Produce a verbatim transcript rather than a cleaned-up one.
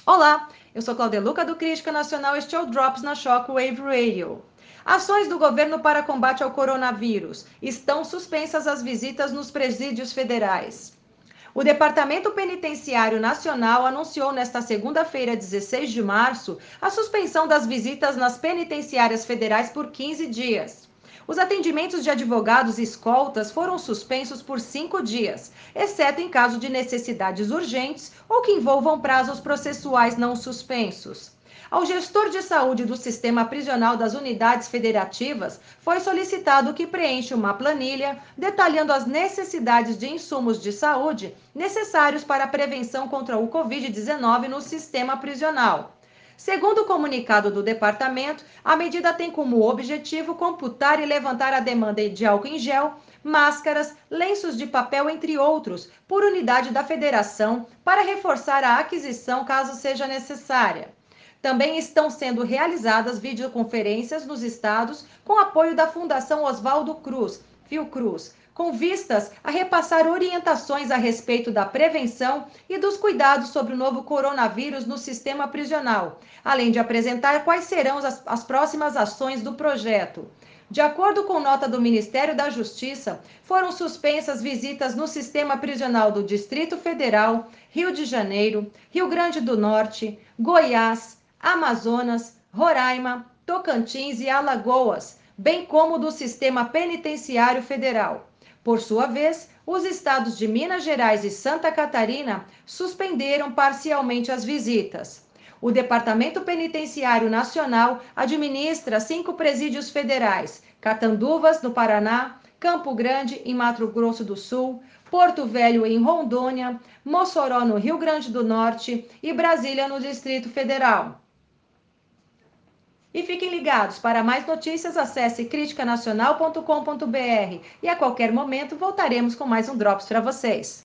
Olá, eu sou Cláudia Luca do Crítica Nacional, este é o Drops na Shockwave Radio. Ações do governo para combate ao coronavírus. Estão suspensas as visitas nos presídios federais. O Departamento Penitenciário Nacional anunciou nesta segunda-feira, dezesseis de março, a suspensão das visitas nas penitenciárias federais por quinze dias. Os atendimentos de advogados e escoltas foram suspensos por cinco dias, exceto em caso de necessidades urgentes ou que envolvam prazos processuais não suspensos. Ao gestor de saúde do sistema prisional das unidades federativas, foi solicitado que preencha uma planilha detalhando as necessidades de insumos de saúde necessários para a prevenção contra o covid dezenove no sistema prisional. Segundo o comunicado do departamento, a medida tem como objetivo computar e levantar a demanda de álcool em gel, máscaras, lenços de papel, entre outros, por unidade da federação, para reforçar a aquisição caso seja necessária. Também estão sendo realizadas videoconferências nos estados com apoio da Fundação Oswaldo Cruz, Fiocruz, com vistas a repassar orientações a respeito da prevenção e dos cuidados sobre o novo coronavírus no sistema prisional, além de apresentar quais serão as, as próximas ações do projeto. De acordo com nota do Ministério da Justiça, foram suspensas visitas no sistema prisional do Distrito Federal, Rio de Janeiro, Rio Grande do Norte, Goiás, Amazonas, Roraima, Tocantins e Alagoas, bem como do Sistema Penitenciário Federal. Por sua vez, os estados de Minas Gerais e Santa Catarina suspenderam parcialmente as visitas. O Departamento Penitenciário Nacional administra cinco presídios federais: Catanduvas, no Paraná, Campo Grande, em Mato Grosso do Sul, Porto Velho, em Rondônia, Mossoró, no Rio Grande do Norte e Brasília, no Distrito Federal. E fiquem ligados, para mais notícias acesse critica nacional ponto com ponto br e a qualquer momento voltaremos com mais um Drops para vocês.